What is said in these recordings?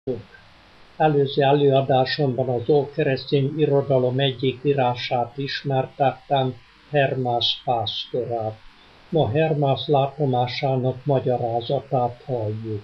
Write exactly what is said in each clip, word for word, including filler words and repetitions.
Előző előadásomban az ókeresztény irodalom egyik írását ismertettem, Hermász pásztorát. Ma Hermász látomásának magyarázatát halljuk.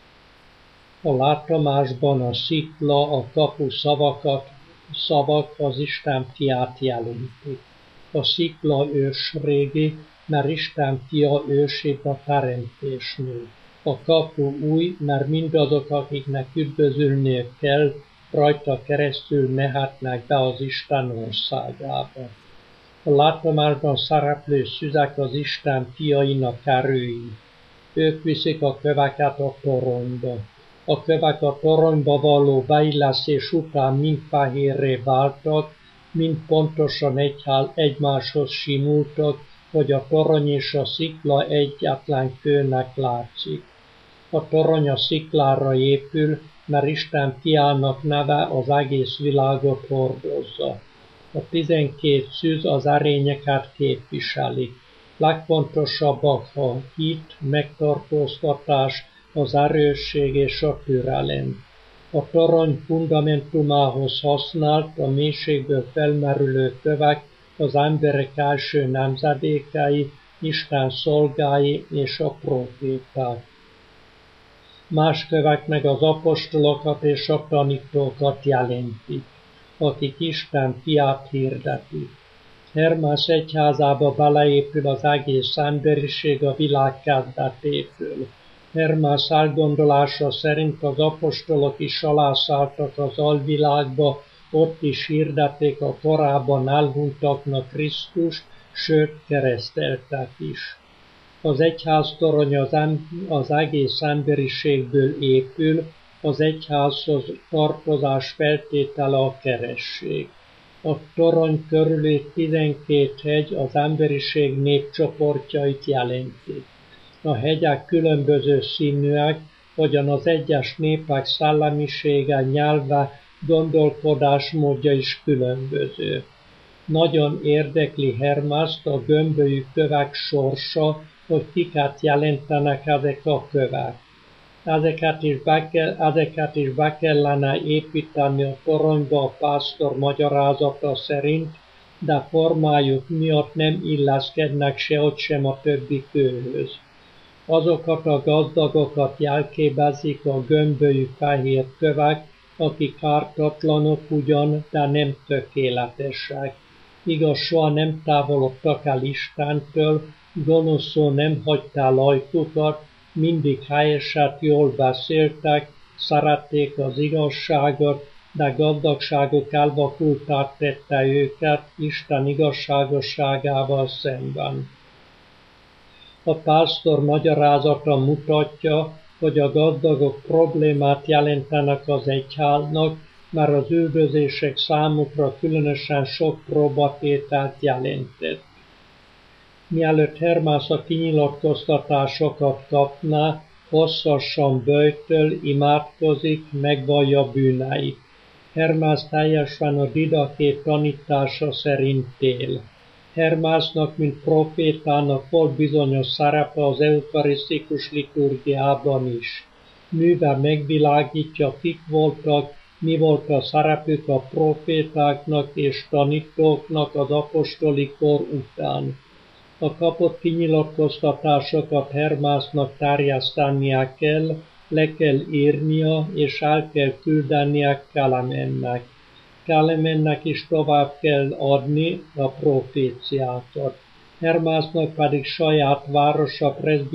A látomásban a szikla, a kapu szavakat, szavak az Isten fiát jelentik. A szikla ősrégi, mert Isten fia ősibb a teremtésnél. A kapu új, mert mindazok, akiknek üdvözülniük kell, rajta keresztül mehetnek be az Isten országába. A látomásban szereplő szüzek az Isten fiainak erői. Ők viszik a köveket a toronyba. A kövek a toronyba való beillesztés után mind fehérré váltak, mind pontosan egyhál egymáshoz simultak, hogy a torony és a szikla egyetlen kőnek látszik. A torony a sziklára épül, mert Isten fiának neve az egész világot hordozza. A tizenkét szűz az erényeket képviseli. Legfontosabbak a hit, megtartóztatás, az erősség és a türelem. A torony fundamentumához használt a mélységből felmerülő kövek az emberek első nemzedékei, Isten szolgái és a próféták. Más kövek meg az apostolokat és a tanítókat jelentik, akik Isten fiát hirdetik. Hermász egyházába beleépül az egész emberiség a világ kezdetéből. Hermász elgondolása szerint az apostolok is alászálltak az alvilágba, ott is hirdették a korábban elhunytaknak Krisztust, sőt kereszteltek is. Az egyháztorony az, em- az egész emberiségből épül, az egyházhoz tartozás feltétele a keresztség. A torony körüli tizenkét hegy az emberiség népcsoportjait jelenti. A hegyek különböző színűek, hogyan az egyes népek szellemisége, nyelve, gondolkodásmódja is különböző. Nagyon érdekli Hermászt a gömbölyű kövek sorsa, hogy kiket jelentenek ezek a kövek. Ezeket is, be kell, ezeket is be kellene építeni a toronyba a pásztor magyarázata szerint, de formájuk miatt nem illeszkednek sehogy sem a többi kőhöz. Azokat a gazdagokat jelképezik a gömbölyű fehér kövek, akik ártatlanok ugyan, de nem tökéletesek. Igaz, soha nem távolodtak el Istentől, gonoszul nem hagyta el ajkukat, mindig helyeset jól beszéltek, szerették az igazságot, de gazdagságuk elvakultá tette őket Isten igazságosságával szemben. A pásztor magyarázata mutatja, hogy a gazdagok problémát jelentenek az egyháznak, mert az üldözések számukra különösen sok próbatételt jelentett. Mielőtt Hermász a kinyilatkoztatásokat kapná, hosszasan böjtöl, imádkozik, megvallja bűneit. Hermász teljesen a Didaché tanítása szerint él. Hermásznak, mint profétának volt bizonyos szerepe az eukarisztikus liturgiában is. Műve megvilágítja, kik voltak, mi volt a szerepük a profétáknak és tanítóknak az apostoli kor után. A kapott kinyilatkoztatásokat Hermásznak terjesztenie kell, le kell írnia és el kell küldenie Kelemennek. Kelemennek is tovább kell adni a proféciákat. Hermásznak pedig saját városa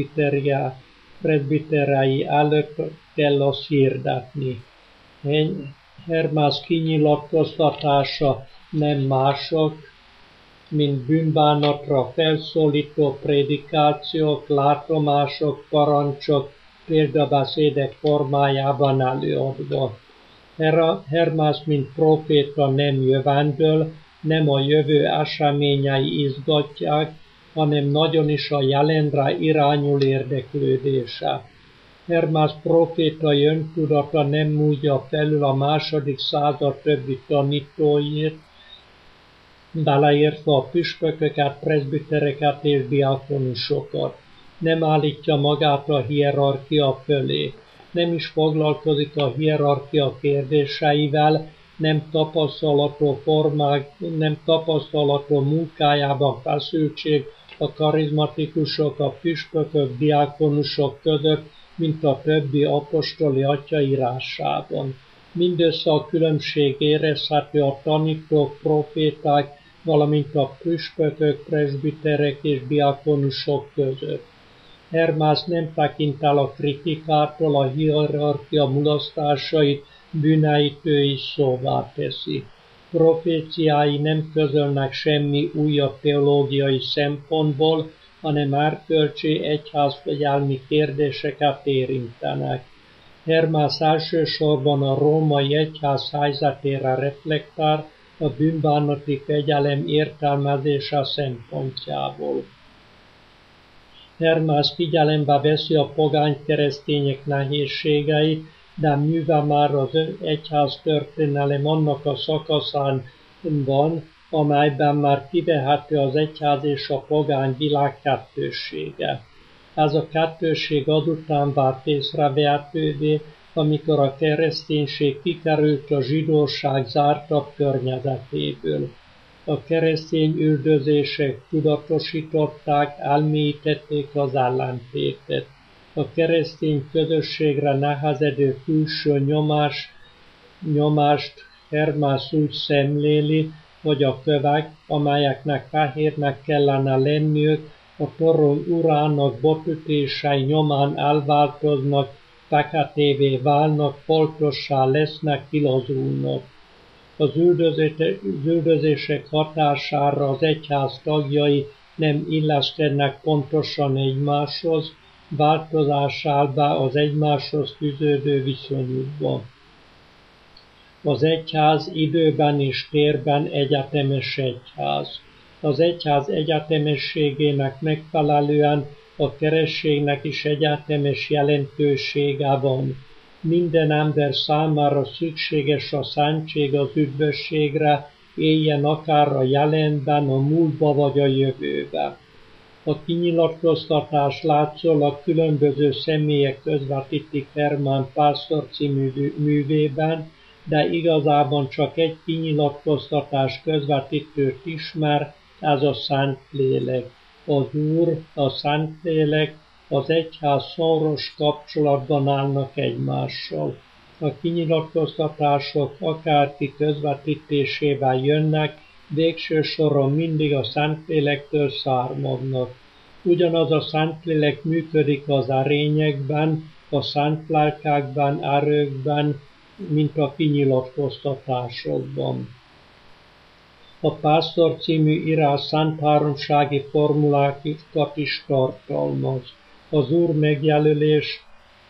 presbiterei előtt kell azt hirdetni. Hermász kinyilatkoztatása nem mások, mint bűnbánatra felszólító prédikációk, látomások, parancsok, példabeszédek formájában előadva. Hermász, mint proféta nem jövendől, nem a jövő eseményei izgatják, hanem nagyon is a jelenre irányul érdeklődése. Hermász profétai öntudata nem múlja felül a második század többi tanítóit, beleértve a püspököket, presbitereket és diákonusokat. Nem állítja magát a hierarchia fölé. nem is foglalkozik a hierarchia kérdéseivel, nem tapasztalatú formák, nem tapasztalatú munkájában feszültség a karizmatikusok, a püspökök, diákonusok között, mint a többi apostoli atyaírásában. Mindössze a különbség érezhető a tanítók, proféták, valamint a püspökök, presbiterek és diákonusok között. Hermász nem tekint el a kritikától, a hierarchia mulasztásait, bűneit ő is szóvá teszi. Proféciái nem közölnek semmi újabb teológiai szempontból, hanem erkölcsi, egyházfegyelmi kérdéseket érintenek. Hermász elsősorban a római egyház helyzetére reflektál a bűnbánati fegyelem értelmezése szempontjából. Hermász figyelembe veszi a pogány keresztények nehézségeit, de mivel már az egyház történelem annak a szakaszán van, amelyben már kivehető az egyház és a pogány világ kettőssége. Ez a kettősség azután vált észrevehetővé, amikor a kereszténység kikerült a zsidóság zártabb környezetéből. A keresztény üldözések tudatosították, elmélyítették az ellentétet. A keresztény közösségre nehezedő külső nyomás, nyomást Hermász úgy szemléli, hogy a kövek, amelyeknek fehérnek kellene lenniük, a torony urának botütései nyomán elváltoznak, feketévé válnak, foltossá lesznek, kilazulnak. Az üldözések hatására az egyház tagjai nem illeszkednek pontosan egymáshoz, változás áll be az egymáshoz fűződő viszonyukba. Az egyház időben és térben egyetemes egyház. Az egyház egyetemességének megfelelően a kerességnek is egyetemes jelentősége van. Minden ember számára szükséges a szentség az üdvösségre, éljen akár a jelenben, a múltba vagy a jövőbe. A kinyilatkoztatás látszólag különböző személyek közvetítik Hermán Pásztor című művében, de igazában csak egy kinyilatkoztatás közvetítőt ismer, ez a Szentlélek. Az Úr, a Szentlélek, az egyház szoros kapcsolatban állnak egymással. A kinyilatkoztatások akárki közvetítésével jönnek, végső soron mindig a Szentlélektől származnak. Ugyanaz a Szentlélek működik az erényekben, a szent lelkekben, erőkben, mint a kinyilatkoztatásokban. A Pásztor című írás szent háromsági formulákat is tartalmaz. Az Úr megjelölés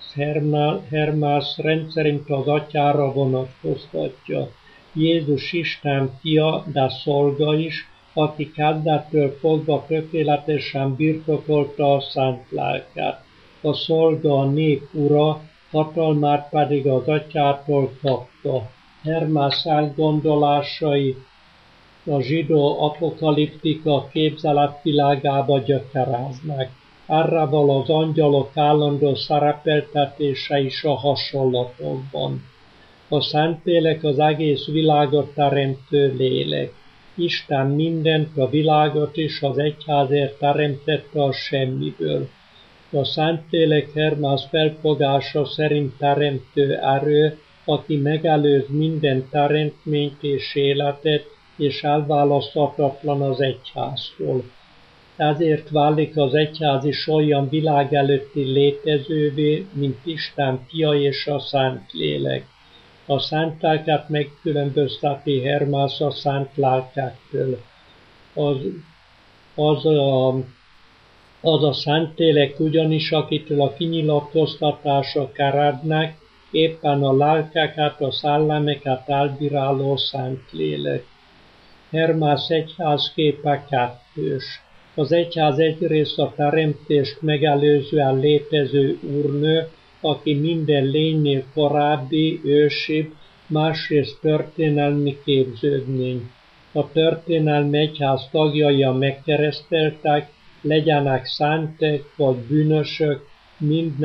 Hermász rendszerint az atyára vonatkoztatja. Jézus Isten fia, de szolga is, aki kezdettől fogva tökéletesen birtokolta a szent lelket. A szolga a nép ura, hatalmát pedig az atyától kapta. Hermász elgondolásai a zsidó apokaliptika képzeletvilágába gyökereznek. Erre val az angyalok állandó szerepeltetése is a hasonlatokban. A Szentlélek az egész világot teremtő lélek. Isten mindent, a világot is az egyházért teremtette a semmiből. A Szentlélek Hermász felfogása szerint teremtő erő, aki megelőz minden teremtményt és életet, és elválaszthatatlan az egyháztól. Ezért válik az egyház is olyan világ előtti létezővé, mint Isten fia és a Szentlélek. A szent lelket megkülönbözteti Hermász a szent lelkektől. Az, az, a, az a Szentlélek ugyanis, akitől a kinyilatkoztatások erednek, éppen a lelkeket, a szellemeket elbíráló Szentlélek. Hermász egyházképe kettős. Az egyház egyrészt a teremtést megelőzően létező úrnő, aki minden lénynél korábbi, ősibb, másrészt történelmi képződmény. A történelmi egyház tagjai a megkereszteltek, legyenek szentek vagy bűnösök, mindnek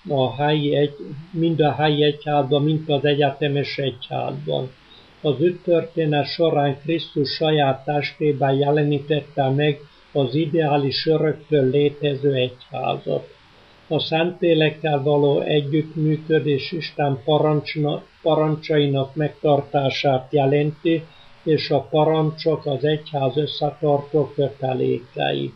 a helyi egy, mind a helyi egyházban, mind az egyetemes egyházban. Az üttörténet során Krisztus saját testében jelenítette meg az ideális öröktől létező egyházat. A Szentlélekkel való együttműködés Isten parancsna, parancsainak megtartását jelenti, és a parancsok az egyház összetartó kötelékei.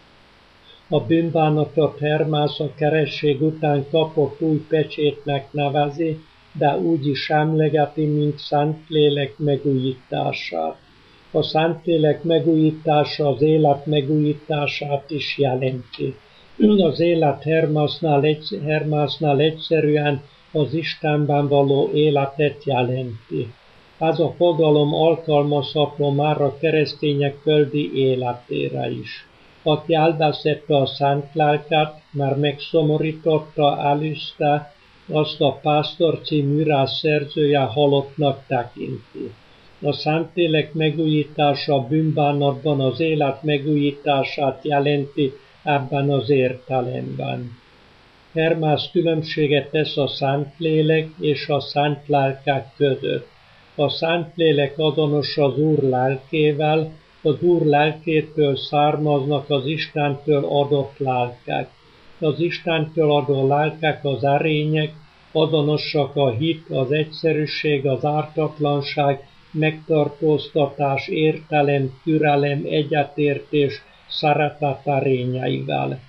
A bűnbánatot Hermász a keresztség után kapott új pecsétnek nevezi, de úgy is emlegeti, mint Szentlélek megújítását. A Szentlélek megújítása az élet megújítását is jelenti. Az élet Hermásznál, egy, Hermásznál egyszerűen az Istenben való életet jelenti. Ez a fogalom alkalmazható már a keresztények földi életére is. Aki elveszette a szent lelket, már megszomorította, elűzte, azt a Pásztor című írás szerzője halottnak tekinti. A Szentlélek megújítása a bűnbánatban az élet megújítását jelenti ebben az értelemben. Hermász különbséget tesz a Szentlélek és a szent lelkek között. A Szentlélek azonos az Úr lelkével, az Úr lelkétől származnak az Istentől adott lelkek. Az Istentől adó lelkek az erények, azonosak a hit, az egyszerűség, az ártatlanság, megtartóztatás, értelem, türelem, egyetértés, szeretet erényeivel.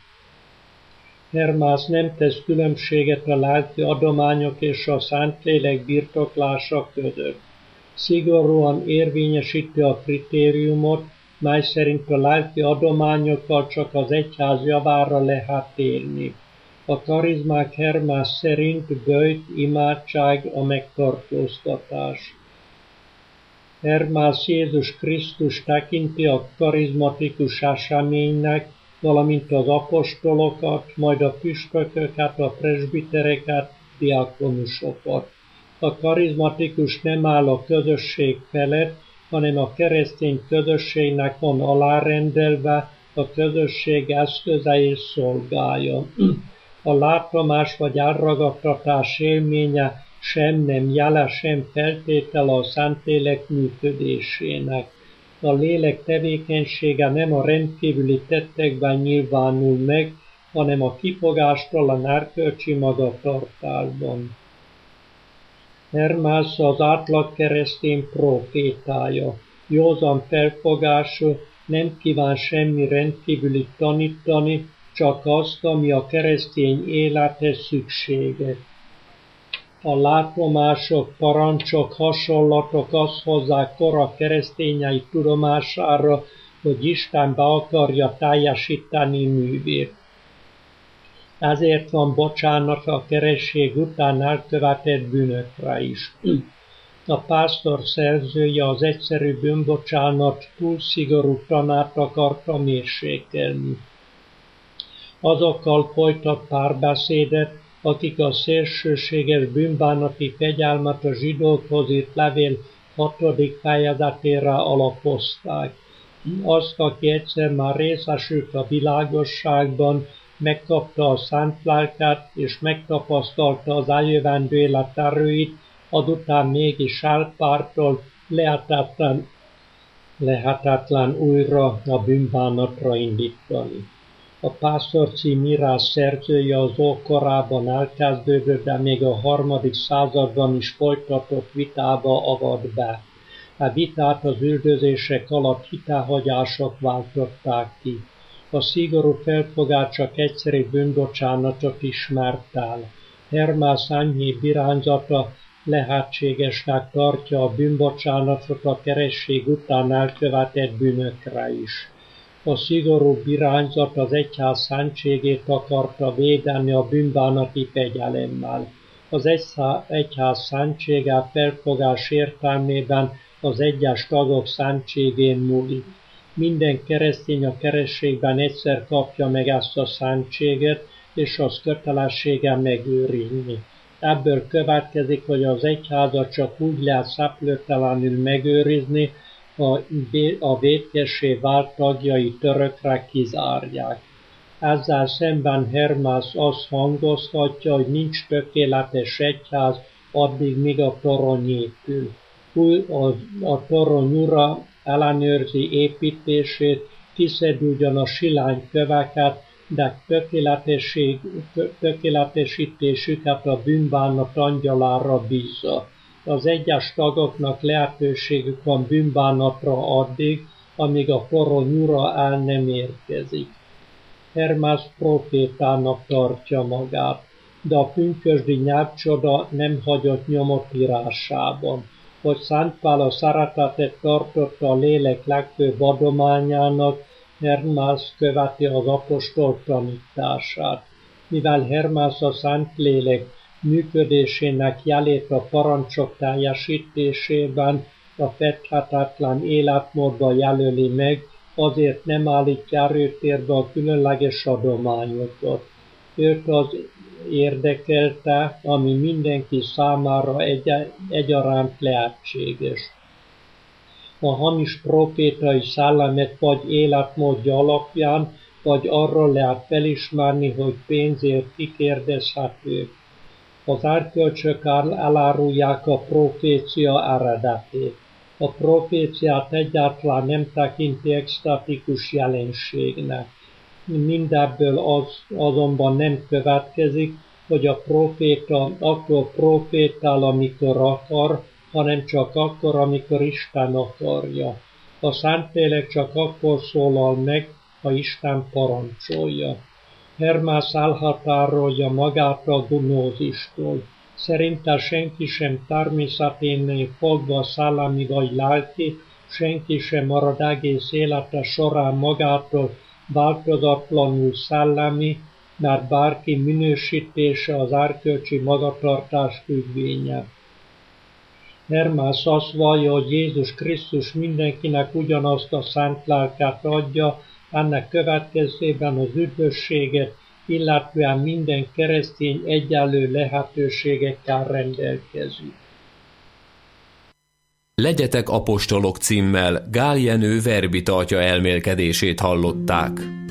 Hermász nem tesz különbséget a lelki adományok és a Szentlélek birtoklása között. Szigorúan érvényesíti a kritériumot, mely szerint a lelki adományokkal csak az egyház javára lehet élni. A karizmák Hermász szerint böjt, imádság, a megtartóztatás. Hermász Jézus Krisztus tekinti a karizmatikus eseménynek, valamint az apostolokat, majd a püspököket, a presbitereket, diákonusokat. A karizmatikus nem áll a közösség felett, hanem a keresztény közösségnek van alárendelve, a közösség eszköze és szolgája. A látomás vagy elragadtatás élménye sem nem jele, sem feltétele a Szentlélek működésének. A lélek tevékenysége nem a rendkívüli tettekben nyilvánul meg, hanem a kifogástalan erkölcsi magatartásban. Hermász az átlag keresztény profétája. Józan felfogású, nem kíván semmi rendkívülit tanítani, csak azt, ami a keresztény élethez szükséges. A látomások, parancsok, hasonlatok azt hozzák kora keresztényei tudomására, hogy Isten be akarja teljesíteni művét. Ezért van bocsánat a keresztség után elkövetett bűnökre is. A pásztor szerzője az egyszerű bűnbocsánat túl szigorú tanát akarta mérsékelni. Azokkal folytat párbeszédet, akik a szélsőséges bűnbánati fegyelmet a zsidókhoz írt levél hatodik fejezetére alapozták. Azt, aki egyszer már részesült a világosságban, megkapta a szent lelket, és megtapasztalta az eljövendő élet erőit, azután mégis elpártol lehetetlen, lehetetlen újra a bűnbánatra indítani. A Pásztor cím írás szerzője az ókorában elkezdődött, de még a harmadik században is folytatott vitába avat be. A vitát az üldözések alatt hitelhagyások váltották ki. A szigorú felfogás csak egyszerű bűnbocsánatot ismert el. Hermász enyhébb irányzata lehetségesnek tartja a bűnbocsánatot a keresztség után elkövetett bűnökre is. A szigorúbb irányzat az egyház szentségét akarta védeni a bűnbánati fegyelemmel. Az egyház szentsége felfogás értelmében az egyes tagok szentségén múlik. Minden keresztény a keresztségben egyszer kapja meg ezt a szentséget, és az kötelessége megőrizni. Ebből következik, hogy az egyházat csak úgy lehet szeplőtelenül megőrizni, a vétkessé vált tagjai törökre kizárják. Ezzel szemben Hermász azt hangoztatja, hogy nincs tökéletes egyház, addig míg a torony épül. A, a torony ura ellenőrzi építését, kiszedi ugyan a silány köveket, de tökéletesítésüket a bűnbánat angyalára bízza. Az egyes tagoknak lehetőségük van bűnbánatra addig, amíg a torony ura el nem érkezik. Hermász profétának tartja magát, de a pünkösdi nyelvcsoda nem hagyott nyomot írásában. Hogy Szent Pál a szeretetet tartotta a lélek legfőbb adományának, Hermász követi az apostol tanítását. Mivel Hermász a Szentlélek működésének jelét a parancsok teljesítésében, a feddhetetlen életmódba jelöli meg, azért nem állítja erőtérbe a különleges adományokat. Őt az érdekelte, ami mindenki számára egy, egyaránt lehetséges. A hamis profétai szellemet vagy életmódja alapján, vagy arról lehet felismerni, hogy pénzért kikérdezhető. Az erkölcsök elárulják a profécia eredetét. A proféciát egyáltalán nem tekinti extatikus jelenségnek. Mindebből az azonban nem következik, hogy a proféta akkor profétál, amikor akar, hanem csak akkor, amikor Isten akarja. A Szentlélek csak akkor szólal meg, ha Isten parancsolja. Hermász elhatárolja magát a gnózistól. Szerinte senki sem természeténél fogva szellemi vagy lelki, senki sem marad egész élete során magától változatlanul szellemi, mert bárki minősítése az erkölcsi magatartás függvénye. Hermász azt vallja, hogy Jézus Krisztus mindenkinek ugyanazt a szent lelket adja, ennek következtében az üdvösséget, illetve minden keresztény egyenlő lehetőségekkel rendelkezik. Legyetek apostolok címmel Gál Jenő verbitartja elmélkedését hallották.